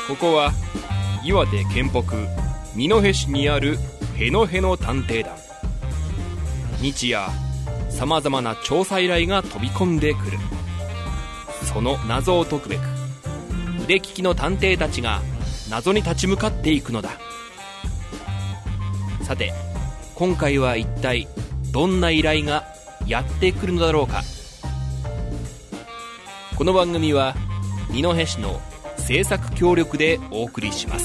ここは岩手県北二戸市にあるへのへの探偵団。日夜さまざまな調査依頼が飛び込んでくる。その謎を解くべく腕利きの探偵たちが謎に立ち向かっていくのだ。さて今回は一体どんな依頼がやってくるのだろうか。この番組は二戸市の制作協力でお送りします。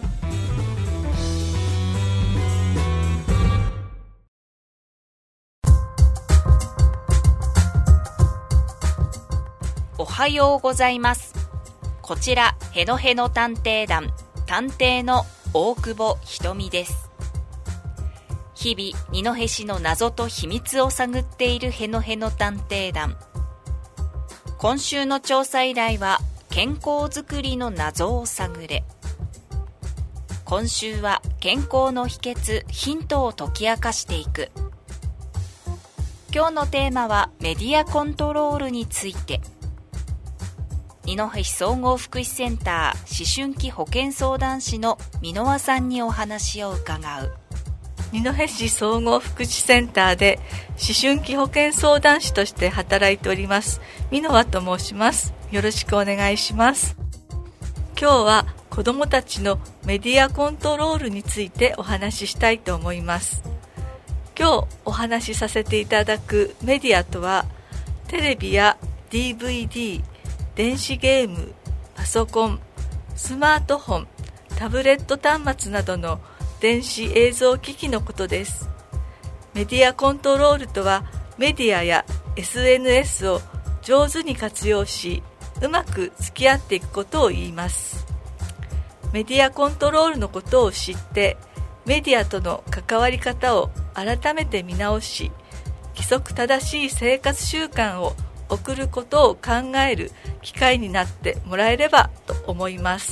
おはようございます。こちらへのへの探偵団探偵の大久保ひとみです。日々二戸市の謎と秘密を探っているへのへの探偵団。今週の調査依頼は健康づくりの謎を探れ。今週は健康の秘訣ヒントを解き明かしていく。今日のテーマはメディアコントロールについて。二戸市総合福祉センター思春期保健相談士の箕輪さんにお話を伺う。 二戸市総合福祉センターで思春期保健相談士として働いております箕輪と申します。よろしくお願いします。今日は子どもたちのメディアコントロールについてお話ししたいと思います。今日お話しさせていただくメディアとは、テレビや DVD、電子ゲーム、パソコン、スマートフォン、タブレット端末などの電子映像機器のことです。メディアコントロールとは、メディアや SNS を上手に活用し、うまく付き合っていくことを言います。メディアコントロールのことを知って、メディアとの関わり方を改めて見直し、規則正しい生活習慣を送ることを考える機会になってもらえればと思います。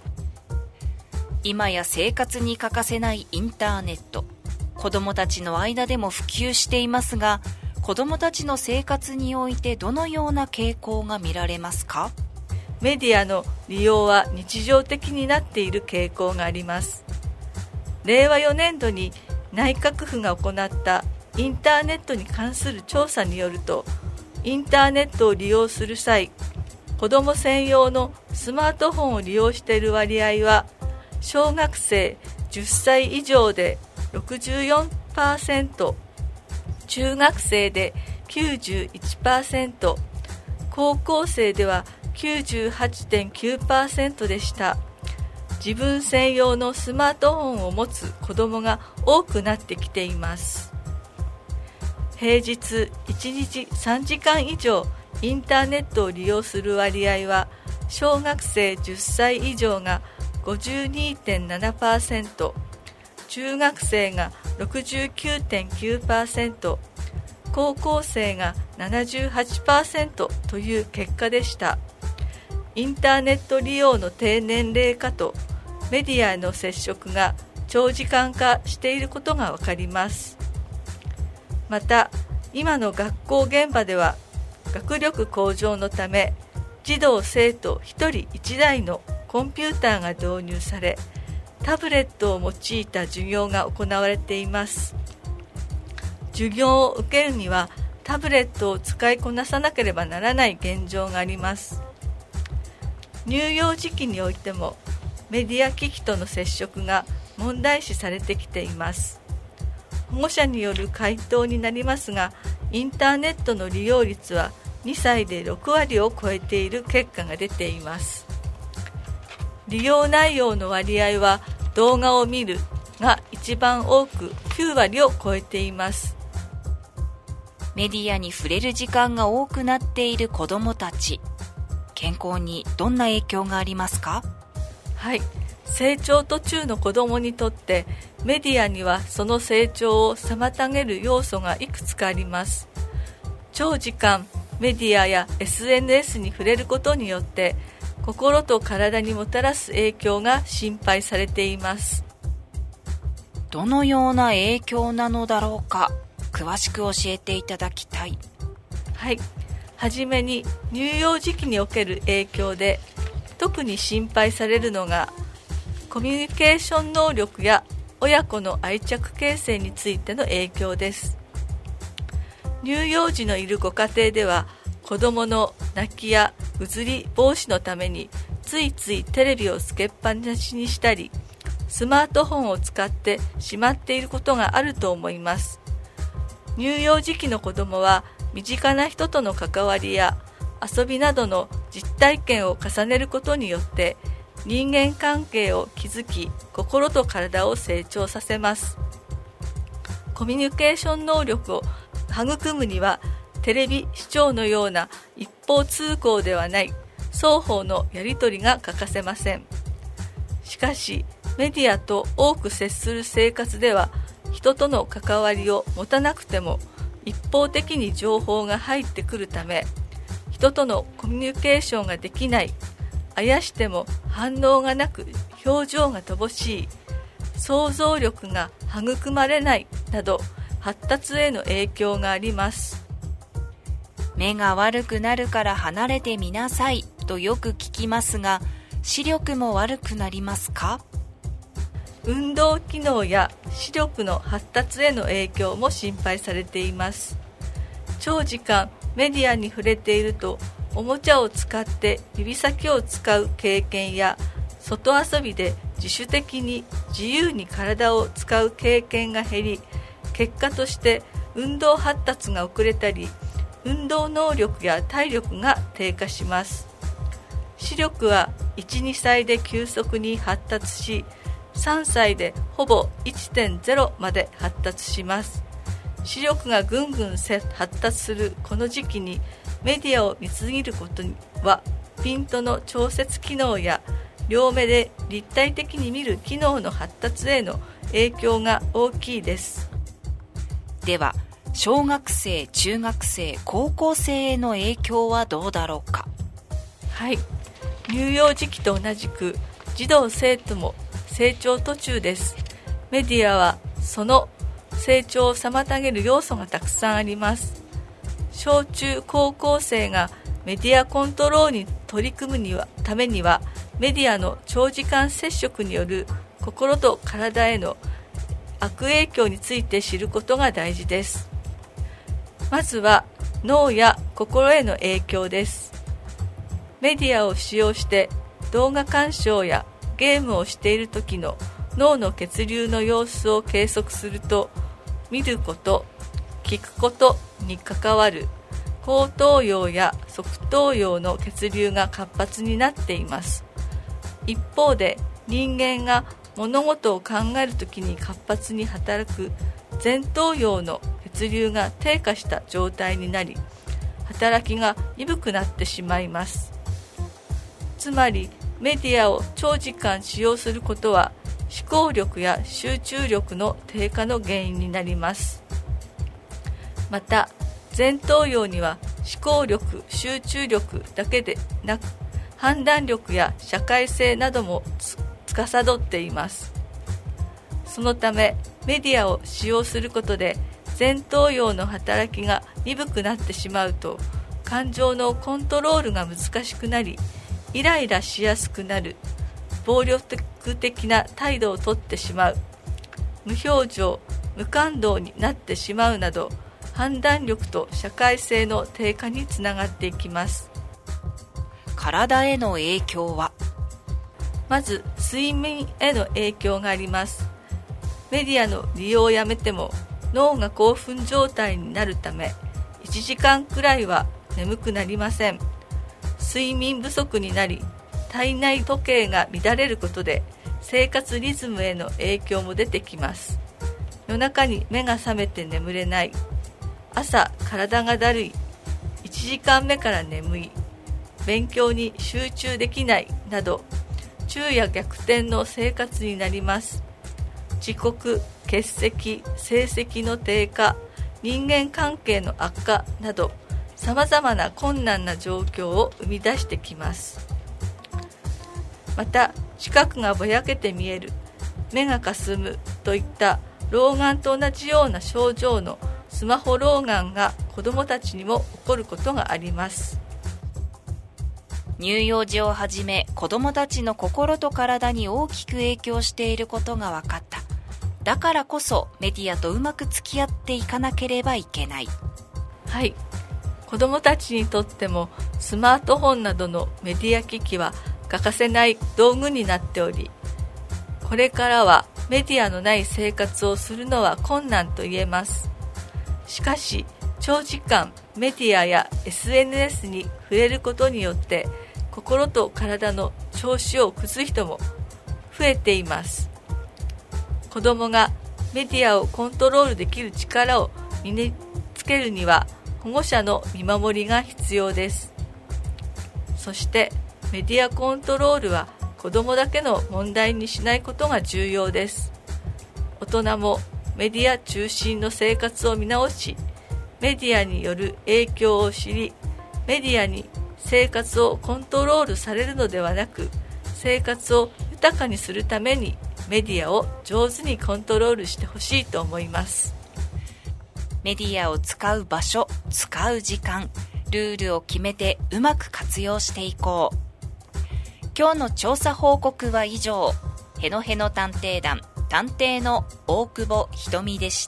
今や生活に欠かせないインターネット。子どもたちの間でも普及していますが、子どもたちの生活においてどのような傾向が見られますか？ メディアの利用は日常的になっている傾向があります。令和4年度に内閣府が行ったインターネットに関する調査によると、インターネットを利用する際、子ども専用のスマートフォンを利用している割合は、小学生10歳以上で 64%、中学生で 91%、高校生では 98.9% でした。自分専用のスマートフォンを持つ子どもが多くなってきています。平日1日3時間以上インターネットを利用する割合は、小学生10歳以上が 52.7%、中学生が 69.9%、高校生が 78% という結果でした。インターネット利用の低年齢化とメディアへの接触が長時間化していることがわかります。また、今の学校現場では学力向上のため、児童生徒1人1台のコンピューターが導入され、タブレットを用いた授業が行われています。授業を受けるにはタブレットを使いこなさなければならない現状があります。乳幼児期においてもメディア機器との接触が問題視されてきています。保護者による回答になりますが、インターネットの利用率は2歳で6割を超えている結果が出ています。利用内容の割合は動画を見るが一番多く9割を超えています。 メディアに触れる時間が多くなっている子どもたち、健康にどんな影響がありますか？ はい、成長途中の子どもにとってメディアにはその成長を妨げる要素がいくつかあります。長時間メディアや SNS に触れることによって心と体にもたらす影響が心配されています。 どのような影響なのだろうか、詳しく教えていただきたい。 はい、はじめに乳幼児期における影響で、 特に心配されるのがコミュニケーション能力や親子の愛着形成についての影響です。乳幼児のいるご家庭では子どもの泣きやうつり防止のためについついテレビをつけっぱなしにしたりスマートフォンを使ってしまっていることがあると思います。乳幼児期の子どもは身近な人との関わりや遊びなどの実体験を重ねることによって人間関係を築き心と体を成長させます。コミュニケーション能力を育むにはテレビ視聴のような一方通行ではない双方のやり取りが欠かせません。しかしメディアと多く接する生活では人との関わりを持たなくても一方的に情報が入ってくるため人とのコミュニケーションができない、あやしても反応がなく表情が乏しい、想像力が育まれないなど発達への影響があります。 目が悪くなるから離れてみなさいとよく聞きますが、視力も悪くなりますか？ 運動機能や視力の発達への影響も心配されています。長時間メディアに触れているとおもちゃを使って指先を使う経験や外遊びで自主的に自由に体を使う経験が減り、結果として運動発達が遅れたり運動能力や体力が低下します。視力は 1,2 歳で急速に発達し3歳でほぼ 1.0 まで発達します。視力がぐんぐん発達するこの時期にメディアを見すぎることはピントの調節機能や両目で立体的に見る機能の発達への影響が大きいです。 では小学生、中学生、高校生への影響はどうだろうか。 はい、乳幼児期と同じく児童生徒も成長途中です。メディアはその成長を妨げる要素がたくさんあります。小中高校生がメディアコントロールに取り組むためにはメディアの長時間接触による心と体への悪影響について知ることが大事です。まずは脳や心への影響です。メディアを使用して動画鑑賞やゲームをしている時の脳の血流の様子を計測すると、見ること、聞くことに関わる後頭葉や側頭葉の血流が活発になっています。一方で人間が物事を考えるときに活発に働く前頭葉の血流が低下した状態になり、働きが鈍くなってしまいます。つまりメディアを長時間使用することは思考力や集中力の低下の原因になります。また前頭葉には思考力、集中力だけでなく判断力や社会性なども司っています。そのためメディアを使用することで前頭葉の働きが鈍くなってしまうと、感情のコントロールが難しくなり、イライラしやすくなる、暴力的な態度をとってしまう、無表情、無感動になってしまうなど、判断力と社会性の低下につながっていきます。 体への影響は？ まず睡眠への影響があります。メディアの利用をやめても脳が興奮状態になるため1時間くらいは眠くなりません。睡眠不足になり体内時計が乱れることで生活リズムへの影響も出てきます。夜中に目が覚めて眠れない、朝体がだるい、1時間目から眠い、勉強に集中できないなど昼夜逆転の生活になります。遅刻、欠席、成績の低下、人間関係の悪化などさまざまな困難な状況を生み出してきます。また視覚がぼやけて見える、目がかすむといった老眼と同じような症状のスマホ老眼が子どもたちにも起こることがあります。 乳幼児をはじめ子どもたちの心と体に大きく影響していることが分かった。だからこそメディアとうまく付き合っていかなければいけない。 はい、子どもたちにとってもスマートフォンなどのメディア機器は欠かせない道具になっており、これからはメディアのない生活をするのは困難と言えます。しかし長時間メディアや SNS に触れることによって心と体の調子を崩す人も増えています。子どもがメディアをコントロールできる力を身につけるには保護者の見守りが必要です。そしてメディアコントロールは子どもだけの問題にしないことが重要です。大人もメディア中心の生活を見直し、メディアによる影響を知り、メディアに生活をコントロールされるのではなく、生活を豊かにするためにメディアを上手にコントロールしてほしいと思います。 メディアを使う場所、使う時間、ルールを決めてうまく活用していこう。今日の調査報告は以上。へのへの探偵団探偵の大久保ひとみでした。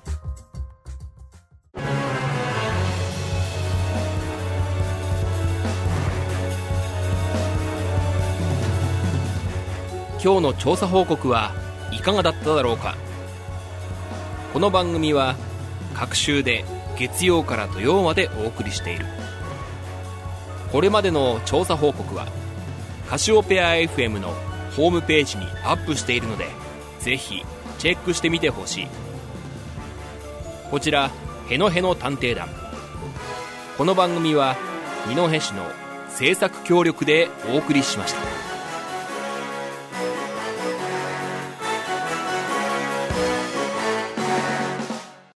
今日の調査報告はいかがだっただろうか。この番組は各週で月曜から土曜までお送りしている。これまでの調査報告はカシオペア FM のホームページにアップしているので、ぜひチェックしてみてほしい。こちらへのへの探偵団、この番組は二戸市の制作協力でお送りしました。